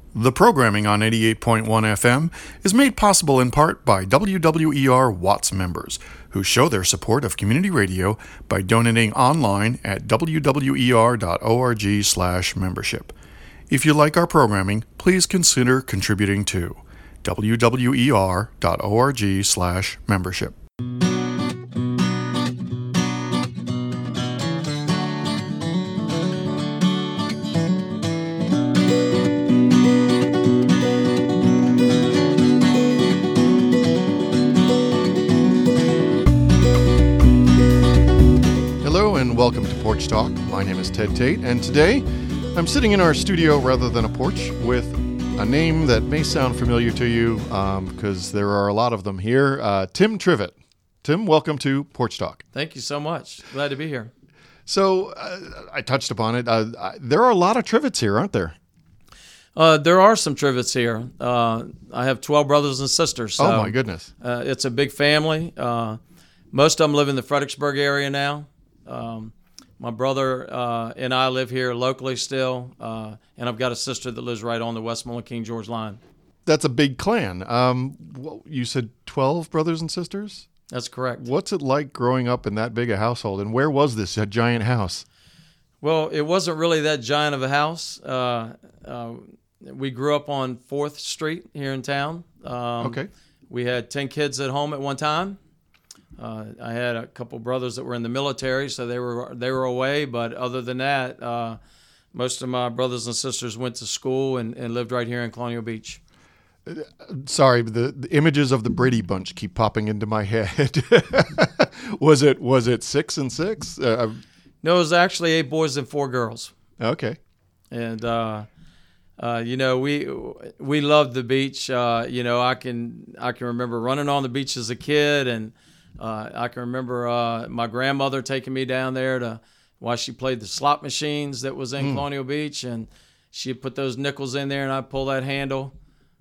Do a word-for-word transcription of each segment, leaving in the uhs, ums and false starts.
The programming on eighty-eight point one F M is made possible in part by W W E R Watts members, who show their support of community radio by donating online at w w e r dot org slash membership. If you like our programming, please consider contributing to w w e r dot org slash membership. Welcome to Porch Talk. My name is Ted Tate, and today I'm sitting in our studio rather than a porch with a name that may sound familiar to you because um, there are a lot of them here. Uh, Tim Trivett. Tim, welcome to Porch Talk. Thank you so much. Glad to be here. So uh, I touched upon it. Uh, I, there are a lot of Trivets here, aren't there? Uh, there are some Trivets here. Uh, I have twelve brothers and sisters. So, oh, my goodness. Uh, it's a big family. Uh, most of them live in the Fredericksburg area now. Um, my brother uh, and I live here locally still, uh, and I've got a sister that lives right on the Westmoreland King George line. That's a big clan. Um, well, you said twelve brothers and sisters? That's correct. What's it like growing up in that big a household, and where was this, a giant house? Well, it wasn't really that giant of a house. Uh, uh, we grew up on fourth Street here in town. Um, okay. We had ten kids at home at one time. Uh, I had a couple brothers that were in the military, so they were they were away. But other than that, uh, most of my brothers and sisters went to school and, and lived right here in Colonial Beach. Sorry, the, the images of the Brady Bunch keep popping into my head. was it was it six and six? Uh, no, it was actually eight boys and four girls. Okay. And uh, uh, you know, we we loved the beach. Uh, you know, I can I can remember running on the beach as a kid, and Uh, I can remember uh, my grandmother taking me down there to while she played the slot machines that was in mm. Colonial Beach, and she'd put those nickels in there, and I'd pull that handle.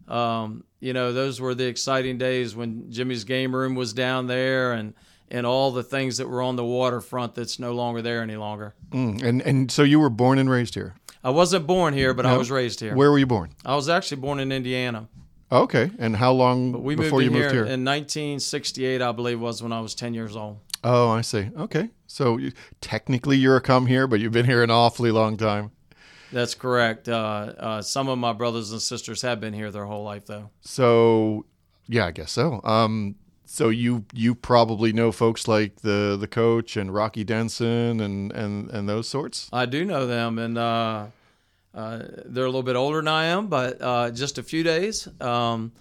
Um, you know, those were the exciting days when Jimmy's Game Room was down there, and and all the things that were on the waterfront that's no longer there any longer. Mm. And and so you were born and raised here? I wasn't born here, but no. I was raised here. Where were you born? I was actually born in Indiana. Okay, and how long but we before moved you here moved here? In nineteen sixty-eight, I believe, was when I was ten years old. Oh, I see. Okay, so you, technically you're a come here, but you've been here an awfully long time. That's correct. Uh, uh, some of my brothers and sisters have been here their whole life, though. So, yeah, I guess so. Um, so you you probably know folks like the the coach and Rocky Denson and and and those sorts. I do know them, and uh, uh, they're a little bit older than I am, but uh, just a few days. Um,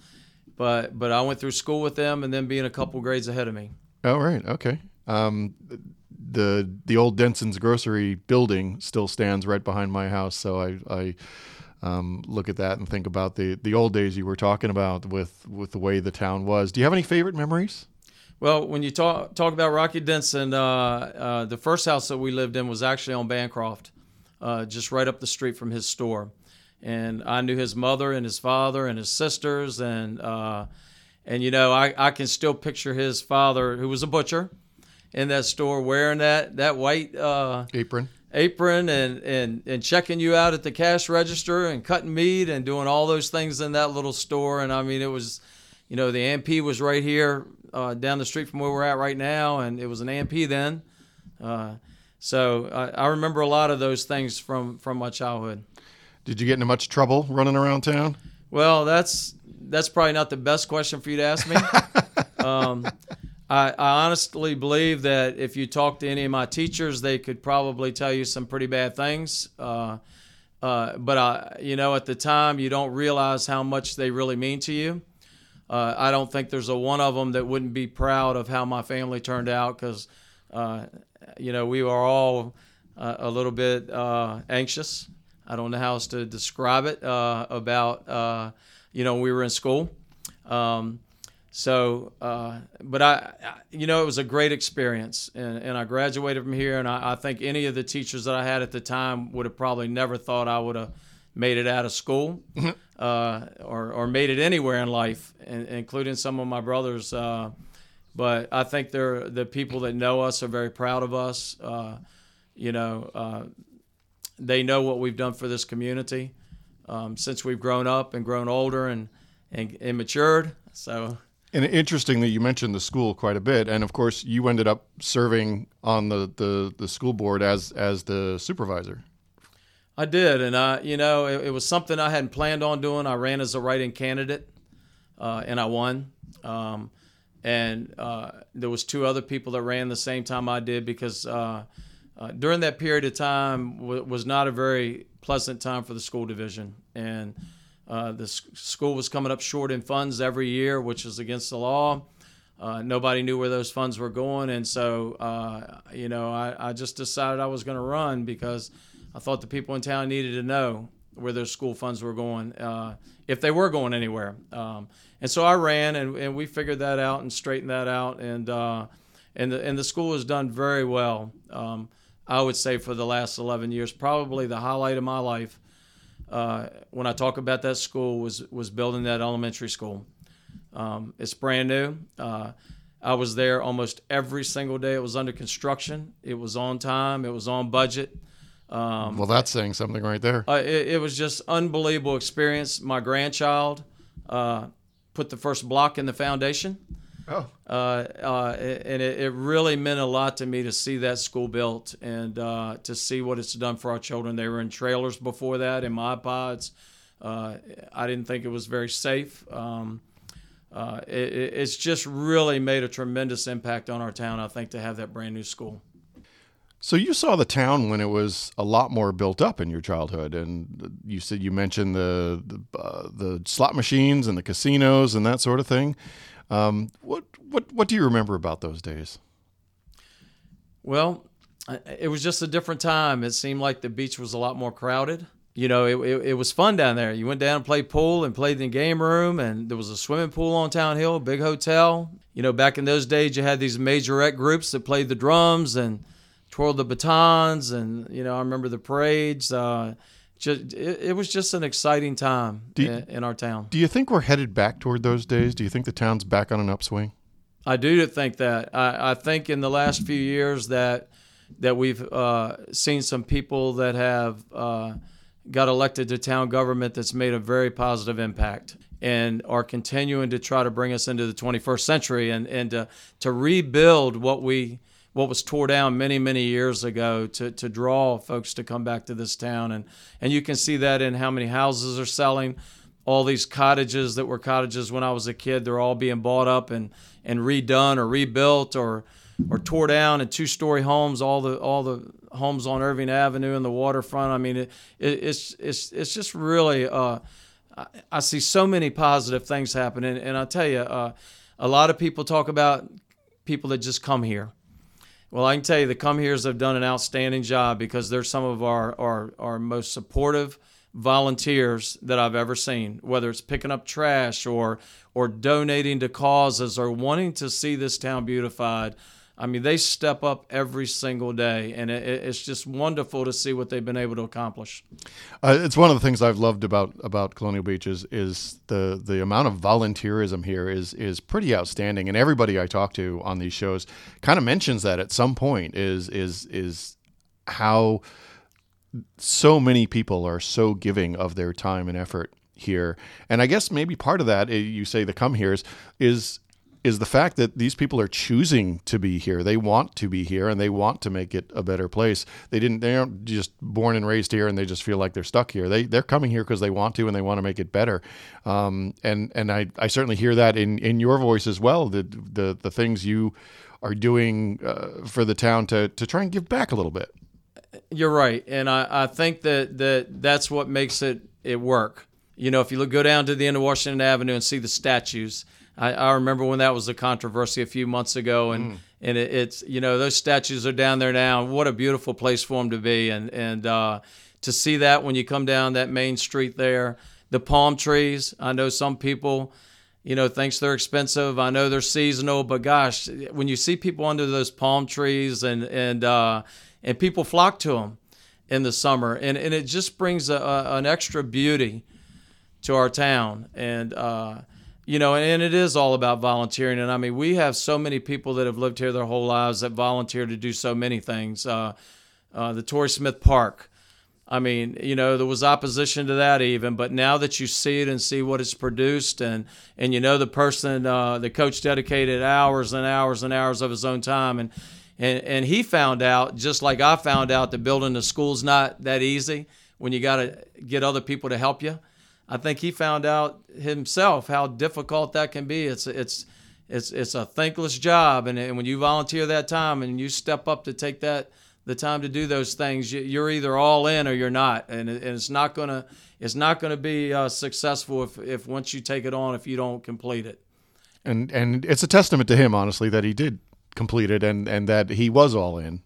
but but I went through school with them, and then being a couple grades ahead of me. Oh, right. Okay. Um, the the old Denson's grocery building still stands right behind my house, so I, I um, look at that and think about the, the old days you were talking about with, with the way the town was. Do you have any favorite memories? Well, when you talk talk about Rocky Denson, uh, uh, the first house that we lived in was actually on Bancroft, uh, just right up the street from his store, and I knew his mother and his father and his sisters, and uh, and you know I, I can still picture his father, who was a butcher, in that store wearing that that white uh, apron apron and, and and checking you out at the cash register and cutting meat and doing all those things in that little store. And I mean, it was, you know, the A M P was right here uh, down the street from where we're at right now, and it was an A M P then. Uh, so I, I remember a lot of those things from, from my childhood. Did you get into much trouble running around town? Well, that's that's probably not the best question for you to ask me. um, I, I honestly believe that if you talk to any of my teachers, they could probably tell you some pretty bad things. Uh, uh, but, I, you know, at the time, you don't realize how much they really mean to you. Uh, I don't think there's a one of them that wouldn't be proud of how my family turned out because, uh, you know, we were all uh, a little bit uh, anxious. I don't know how else to describe it uh, about, uh, you know, we were in school. Um, So, uh, but I, I, you know, it was a great experience, and, and I graduated from here, and I, I think any of the teachers that I had at the time would have probably never thought I would have made it out of school uh, or, or made it anywhere in life, and, including some of my brothers. Uh, but I think they're the people that know us are very proud of us. Uh, you know, uh, they know what we've done for this community. um, since we've grown up and grown older and, and, and matured. So. And interesting that you mentioned the school quite a bit. And of course, you ended up serving on the, the, the school board as, as the supervisor. I did. And, I, you know, it, it was something I hadn't planned on doing. I ran as a write-in candidate, uh, and I won. Um, and uh, there was two other people that ran the same time I did because uh, uh, during that period of time w- was not a very pleasant time for the school division. And Uh, the s- school was coming up short in funds every year, which is against the law. Uh, nobody knew where those funds were going. And so, uh, you know, I, I just decided I was going to run because I thought the people in town needed to know where those school funds were going, uh, if they were going anywhere. Um, and so I ran, and, and we figured that out and straightened that out. And uh, and, the, and the school has done very well, um, I would say, for the last eleven years. Probably the highlight of my life. Uh, when I talk about that school was was building that elementary school. Um, it's brand new. Uh, I was there almost every single day it was under construction. It was on time. It was on budget. Um, well, that's saying something right there. Uh, it, it was just unbelievable experience. My grandchild uh, put the first block in the foundation. Oh. Uh, uh, and it, it really meant a lot to me to see that school built and uh, to see what it's done for our children. They were in trailers before that, in Mod Pods. Uh, I didn't think it was very safe. Um, uh, it, it's just really made a tremendous impact on our town, I think, to have that brand new school. So you saw the town when it was a lot more built up in your childhood, and you said you mentioned the the, uh, the slot machines and the casinos and that sort of thing. Um, what what what do you remember about those days? Well, it was just a different time. It seemed like the beach was a lot more crowded. You know, it, it, it was fun down there. You went down and played pool and played in the game room, and there was a swimming pool on Town Hill, big hotel. You know, back in those days, you had these majorette groups that played the drums and twirled the batons, and, you know, I remember the parades. Uh, just, it, it was just an exciting time do you, in, in our town. Do you think we're headed back toward those days? Do you think the town's back on an upswing? I do think that. I, I think in the last few years that that we've uh, seen some people that have uh, got elected to town government that's made a very positive impact and are continuing to try to bring us into the twenty-first century and, and to, to rebuild what we what was tore down many, many years ago to, to draw folks to come back to this town. And, and you can see that in how many houses are selling. All these cottages that were cottages when I was a kid, they're all being bought up and, and redone or rebuilt or or tore down, and two-story homes, all the all the homes on Irving Avenue and the waterfront. I mean, it, it, it's it's it's just really, uh, I, I see so many positive things happening. And I tell you, uh, a lot of people talk about people that just come here. Well, I can tell you the come heres have done an outstanding job because they're some of our, our, our most supportive volunteers that I've ever seen, whether it's picking up trash or or donating to causes or wanting to see this town beautified. I mean, they step up every single day, and it, it's just wonderful to see what they've been able to accomplish. Uh, it's one of the things I've loved about, about Colonial Beach is, is the, the amount of volunteerism here is is pretty outstanding, and everybody I talk to on these shows kind of mentions that at some point is is is how so many people are so giving of their time and effort here. And I guess maybe part of that, you say the come heres, is is the fact that these people are choosing to be here. They want to be here and they want to make it a better place. They didn't, they aren't just born and raised here and they just feel like they're stuck here. They, they're coming here because they want to and they want to make it better. Um, and and I, I certainly hear that in, in your voice as well, the, the, the things you are doing uh, for the town to, to try and give back a little bit. You're right. And I, I think that, that that's what makes it, it work. You know, if you look, go down to the end of Washington Avenue and see the statues, I, I remember when that was a controversy a few months ago, and, mm. and it, it's, you know, those statues are down there now. What a beautiful place for them to be. And, and uh, to see that when you come down that main street there, the palm trees, I know some people, you know, thinks they're expensive. I know they're seasonal, but gosh, when you see people under those palm trees and, and, uh, and people flock to them in the summer, and, and it just brings a, a, an extra beauty to our town. And, uh, you know, and it is all about volunteering. And I mean, we have so many people that have lived here their whole lives that volunteer to do so many things. Uh, uh, the Torrey Smith Park, I mean, you know, there was opposition to that even, but now that you see it and see what it's produced, and and you know the person, uh, the coach dedicated hours and hours and hours of his own time, and and and he found out, just like I found out, that building a school's not that easy when you got to get other people to help you. I think he found out himself how difficult that can be. It's it's it's it's a thankless job, and, and when you volunteer that time and you step up to take that the time to do those things, you're either all in or you're not, and it's not gonna it's not gonna be uh, successful if, if once you take it on, if you don't complete it. And and it's a testament to him, honestly, that he did complete it and, and that he was all in.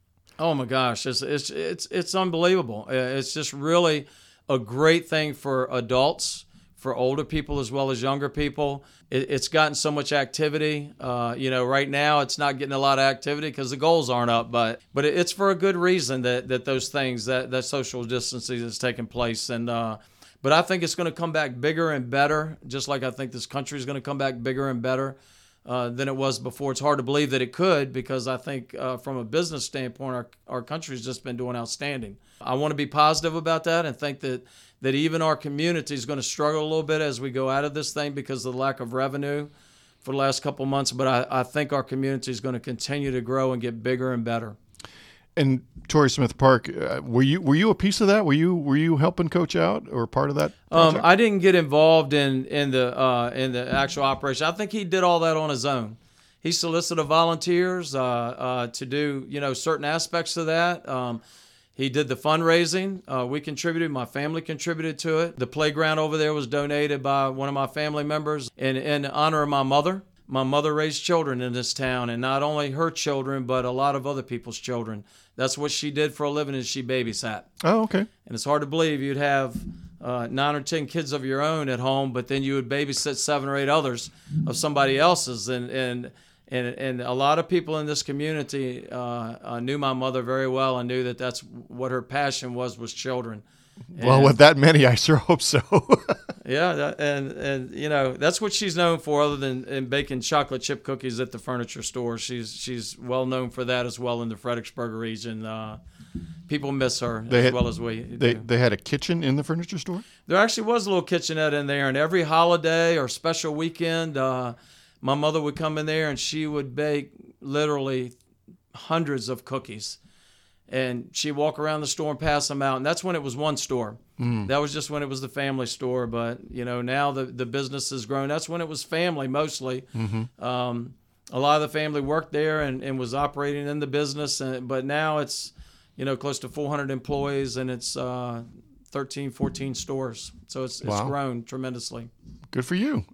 Oh my gosh, it's it's it's it's unbelievable. It's just really a great thing for adults, for older people as well as younger people. It, it's gotten so much activity. Uh, you know, right now it's not getting a lot of activity because the goals aren't up, but but it's for a good reason that, that those things, that, that social distancing is taking place. And uh, but I think it's going to come back bigger and better, just like I think this country is going to come back bigger and better uh, than it was before. It's hard to believe that it could, because I think uh, from a business standpoint, our, our country's just been doing outstanding. I want to be positive about that and think that that even our community is going to struggle a little bit as we go out of this thing because of the lack of revenue for the last couple of months. But I, I think our community is going to continue to grow and get bigger and better. And Torrey Smith Park, uh, were you were you a piece of that? Were you were you helping coach out or part of that project? Um, I didn't get involved in in the uh, in the actual operation. I think he did all that on his own. He solicited volunteers uh, uh, to do you know certain aspects of that. Um, He did the fundraising. Uh, we contributed. My family contributed to it. The playground over there was donated by one of my family members in, in honor of my mother. My mother raised children in this town, and not only her children, but a lot of other people's children. That's what she did for a living, is she babysat. Oh, okay. And it's hard to believe you'd have uh, nine or ten kids of your own at home, but then you would babysit seven or eight others of somebody else's. And and And and a lot of people in this community uh, uh, knew my mother very well and knew that that's what her passion was, was children. And, well, with that many, I sure hope so. yeah, that, and and you know that's what she's known for, other than in baking chocolate chip cookies at the furniture store. She's she's well known for that as well in the Fredericksburg region. Uh, people miss her they as had, well as we they, do. They had a kitchen in the furniture store? There actually was a little kitchenette in there, and every holiday or special weekend, uh, my mother would come in there and she would bake literally hundreds of cookies. And she'd walk around the store and pass them out. And that's when it was one store. Mm. That was just when it was the family store. But, you know, now the, the business has grown. That's when it was family mostly. Mm-hmm. Um, a lot of the family worked there and, and was operating in the business. And, but now it's, you know, close to four hundred employees, and it's uh, thirteen, fourteen stores. So it's, it's wow. grown tremendously. Good for you.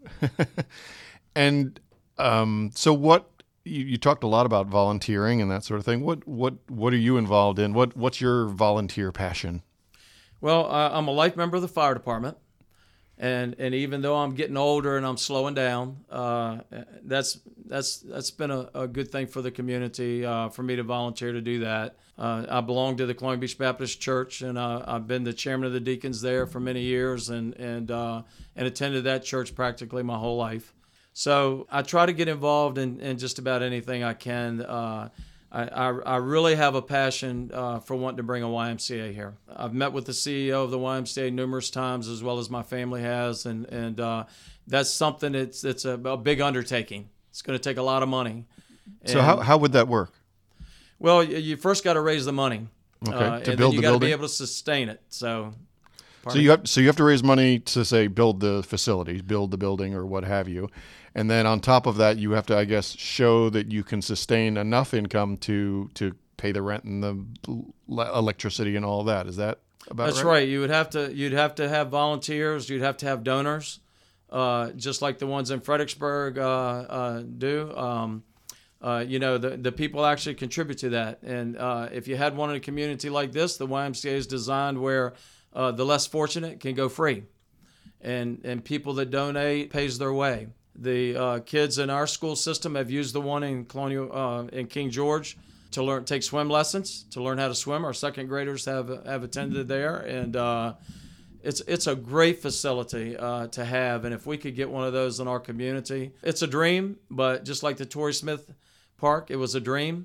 And um, so what, you, you talked a lot about volunteering and that sort of thing. What what what are you involved in? What What's your volunteer passion? Well, uh, I'm a life member of the fire department. And and even though I'm getting older and I'm slowing down, uh, that's that's that's been a, a good thing for the community, uh, for me to volunteer to do that. Uh, I belong to the Colonial Beach Baptist Church, and uh, I've been the chairman of the deacons there for many years, and and uh, and attended that church practically my whole life. So I try to get involved in, in just about anything I can. Uh, I, I, I really have a passion uh, for wanting to bring a Y M C A here. I've met with the C E O of the Y M C A numerous times, as well as my family has, and and uh, that's something that's it's a, a big undertaking. It's going to take a lot of money. So and, how how would that work? Well, you first got to raise the money, okay, uh, to and build then you the got to building? be able to sustain it. So, so you have so you have to raise money to, say, build the facility, build the building, or what have you. And then on top of that, you have to, I guess, show that you can sustain enough income to to pay the rent and the electricity and all that. Is that about That's right? right. You would have to you'd have to have volunteers. You'd have to have donors, uh, just like the ones in Fredericksburg uh, uh, do. Um, uh, you know, the the people actually contribute to that. And uh, if you had one in a community like this, the Y M C A is designed where uh, the less fortunate can go free, and and people that donate pays their way. The uh, kids in our school system have used the one in Colonial uh, in King George to learn take swim lessons, to learn how to swim. Our second graders have have attended there, and uh, it's it's a great facility uh, to have. And if we could get one of those in our community, it's a dream. But just like the Torrey Smith Park, it was a dream.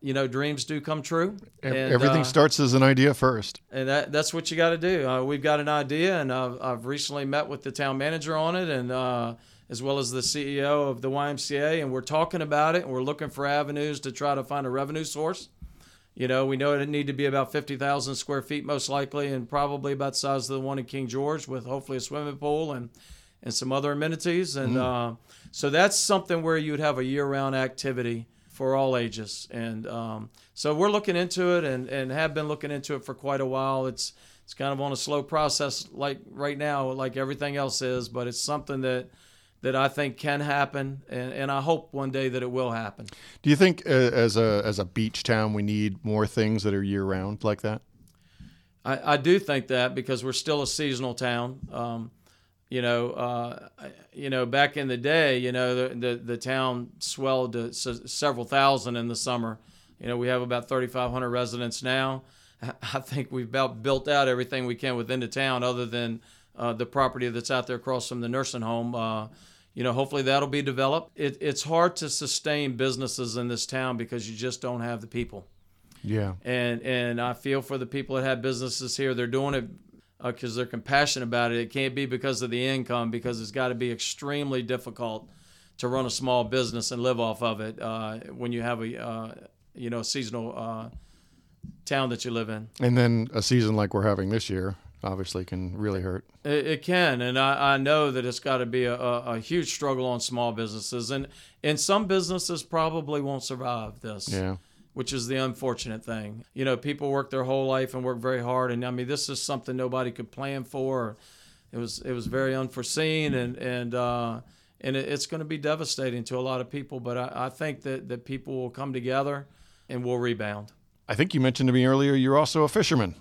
you know, dreams do come true. And, And, everything uh, starts as an idea first. and that that's what you got to do. Uh, we've got an idea, and I've, I've recently met with the town manager on it, and uh, as well as the C E O of the Y M C A, and we're talking about it, and we're looking for avenues to try to find a revenue source. You know, we know it need to be about fifty thousand square feet most likely, and probably about the size of the one in King George, with hopefully a swimming pool and, and some other amenities. And mm. uh, so that's something where you would have a year-round activity for all ages. And um, so we're looking into it and, and have been looking into it for quite a while. It's it's kind of on a slow process like right now, like everything else is, but it's something that that I think can happen, and, and I hope one day that it will happen. Do you think uh, as a as a beach town we need more things that are year-round like that? I, I do think that, because we're still a seasonal town. Um, you know, uh, you know, back in the day, you know, the the, the town swelled to s- several thousand in the summer. You know, we have about thirty-five hundred residents now. I think we've about built out everything we can within the town, other than uh, the property that's out there across from the nursing home. Uh, You know, hopefully that'll be developed. It, it's hard to sustain businesses in this town because you just don't have the people. Yeah. And and I feel for the people that have businesses here. They're doing it because uh, they're compassionate about it. It can't be because of the income, because it's got to be extremely difficult to run a small business and live off of it uh, when you have a uh, you know a seasonal uh, town that you live in. And then a season like we're having this year obviously can really hurt. It, it can, and I, I know that it's got to be a, a, a huge struggle on small businesses, and and some businesses probably won't survive this. Yeah. Which is the unfortunate thing. You know, people work their whole life and work very hard, and I mean, this is something nobody could plan for. It was it was very unforeseen, and and uh, and it, it's going to be devastating to a lot of people. But I, I think that that people will come together, and will rebound. I think you mentioned to me earlier you're also a fisherman.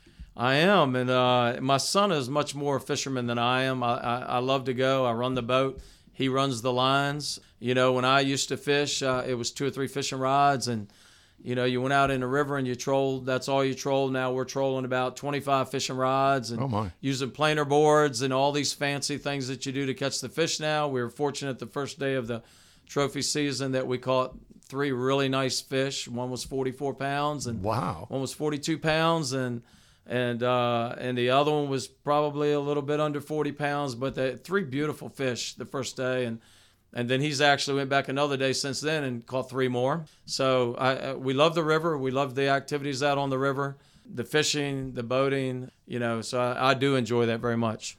I am, and uh, my son is much more a fisherman than I am. I, I, I love to go. I run the boat. He runs the lines. You know, when I used to fish, uh, it was two or three fishing rods, and you know, you went out in the river and you trolled. That's all you trolled. Now we're trolling about twenty-five fishing rods and oh my. using planer boards and all these fancy things that you do to catch the fish now. We were fortunate the first day of the trophy season that we caught three really nice fish. One was forty-four pounds, and wow. one was forty-two pounds, and and uh, and the other one was probably a little bit under forty pounds. But the three beautiful fish the first day, and and then he's actually went back another day since then and caught three more. So I, we love the river. We love the activities out on the river, the fishing, the boating. You know, so I, I do enjoy that very much.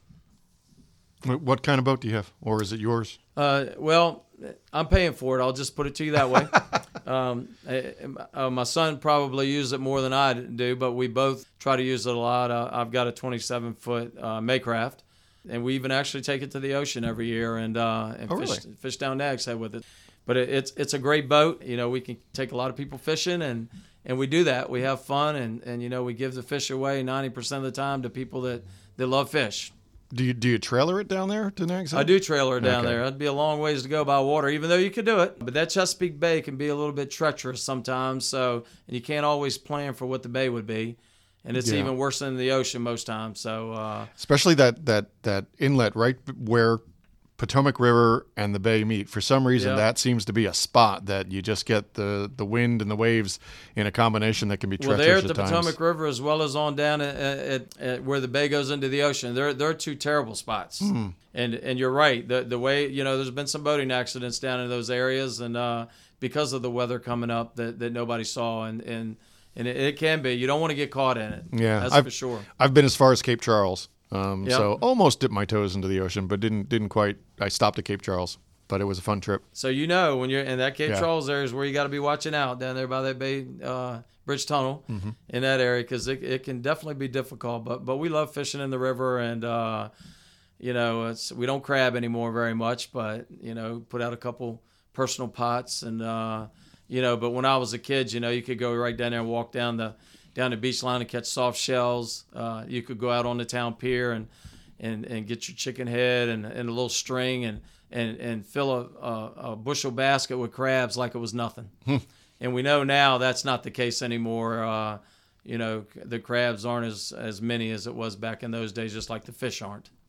What kind of boat do you have, or is it yours? Uh, well, I'm paying for it. I'll just put it to you that way. um, uh, my son probably uses it more than I do, but we both try to use it a lot. Uh, I've got a twenty-seven foot uh, Maycraft, and we even actually take it to the ocean every year and uh, and oh, fish, really? fish down Nags Head with it. But it, it's it's a great boat. You know, we can take a lot of people fishing, and, and we do that. We have fun, and, and you know, we give the fish away ninety percent of the time to people that, that love fish. Do you do you trailer it down there to Nags Head? I do trailer it down Okay. there. It'd be a long ways to go by water, even though you could do it. But that Chesapeake Bay can be a little bit treacherous sometimes, so and you can't always plan for what the bay would be, and it's Yeah. even worse than the ocean most times. So, uh, especially that that that inlet right where Potomac River and the bay meet. For some reason, Yeah. that seems to be a spot that you just get the, the wind and the waves in a combination that can be well, treacherous there at the times. Potomac River, as well as on down at, at, at where the bay goes into the ocean, there there are two terrible spots. Mm. And and you're right. The the way you know, there's been some boating accidents down in those areas, and uh, because of the weather coming up that, that nobody saw, and and and it, it can be. You don't want to get caught in it. Yeah, that's I've, for sure. I've been as far as Cape Charles, um, Yep. so almost dipped my toes into the ocean, but didn't didn't quite. I stopped at Cape Charles, but it was a fun trip. So you know when you're in that Cape Yeah. Charles area is where you got to be watching out down there by that Bay uh, Bridge Tunnel Mm-hmm. in that area, because it, it can definitely be difficult. But but we love fishing in the river, and uh, you know it's we don't crab anymore very much, but you know put out a couple personal pots, and uh, you know. But when I was a kid, you know you could go right down there and walk down the down the beach line and catch soft shells. Uh, you could go out on the town pier and and, and get your chicken head and, and a little string and and, and fill a, a, a bushel basket with crabs like it was nothing. And we know now that's not the case anymore. Uh, you know, the crabs aren't as, as many as it was back in those days, just like the fish aren't.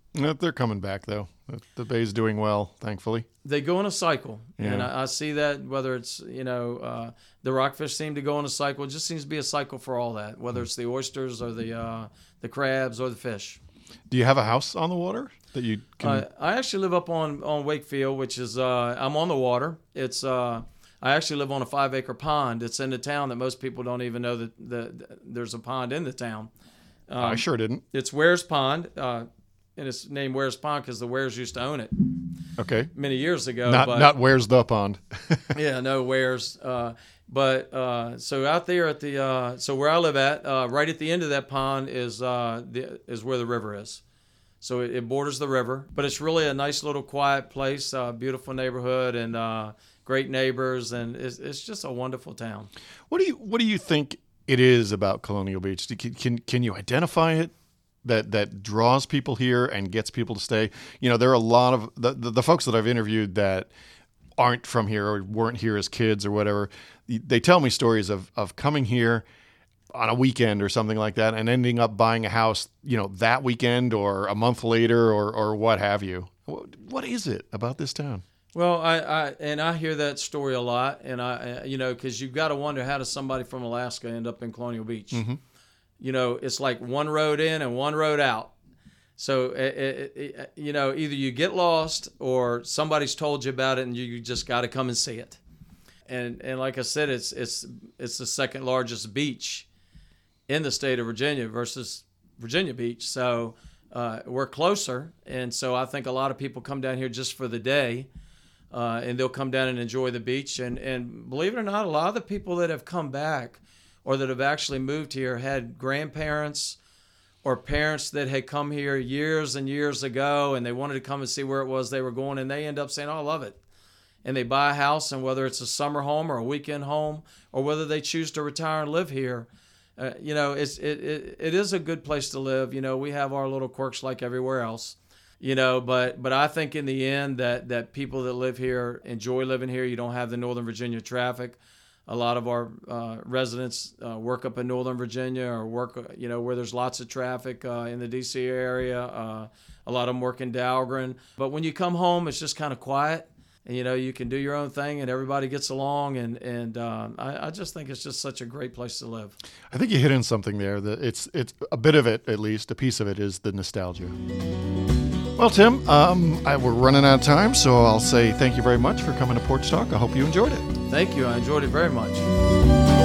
Uh, They're coming back, though. The, the Bay's doing well, thankfully. They go in a cycle, Yeah. and I, I see that whether it's, you know, uh, the rockfish seem to go in a cycle. It just seems to be a cycle for all that, whether it's the oysters or the uh, the crabs or the fish. Do you have a house on the water that you can? Uh, I actually live up on, on Wakefield, which is, uh, I'm on the water. It's, uh, I actually live on a five acre pond. It's in the town that most people don't even know that the, there's a pond in the town. Um, I sure didn't. It's Ware's Pond, uh, and it's named Ware's Pond because the Wares used to own it Okay. many years ago. Not but, not where's the pond? yeah, no Wares. Uh, but uh, so out there at the uh, so where I live at, uh, right at the end of that pond is uh, the, is where the river is. So it, it borders the river, but it's really a nice little quiet place, uh, beautiful neighborhood, and uh, great neighbors, and it's, it's just a wonderful town. What do you What do you think it is about Colonial Beach? Do- Can can, can you identify it that that draws people here and gets people to stay? You know, there are a lot of the the, the folks that I've interviewed that aren't from here or weren't here as kids or whatever. They tell me stories of of coming here on a weekend or something like that and ending up buying a house, you know, that weekend or a month later or or what have you. What is it about this town? Well, I, I and I hear that story a lot, and I, you know, because you've got to wonder, how does somebody from Alaska end up in Colonial Beach? Mm-hmm. You know, it's like one road in and one road out. So, it, it, it, you know, either you get lost or somebody's told you about it, and you, you just got to come and see it. And and like I said, it's it's it's the second largest beach in the state of Virginia versus Virginia Beach. So uh, we're closer, and so I think a lot of people come down here just for the day. Uh, and they'll come down and enjoy the beach. And, and believe it or not, a lot of the people that have come back or that have actually moved here had grandparents or parents that had come here years and years ago, and they wanted to come and see where it was they were going, and they end up saying, oh, I love it. And they buy a house, and whether it's a summer home or a weekend home, or whether they choose to retire and live here, uh, you know, it's, it, it, it is a good place to live. You know, we have our little quirks like everywhere else. You know, but but I think in the end that, that people that live here enjoy living here. You don't have the Northern Virginia traffic. A lot of our uh, residents uh, work up in Northern Virginia or work, you know, where there's lots of traffic uh, in the D C area. Uh, a lot of them work in Dahlgren. But when you come home, it's just kind of quiet. And, you know, you can do your own thing and everybody gets along. And, and um, I, I just think it's just such a great place to live. I think you hit on something there. That it's it's a bit of it, at least a piece of it, is the nostalgia. Well, Tim, um, I, we're running out of time, so I'll say thank you very much for coming to Porch Talk. I hope you enjoyed it. Thank you. I enjoyed it very much.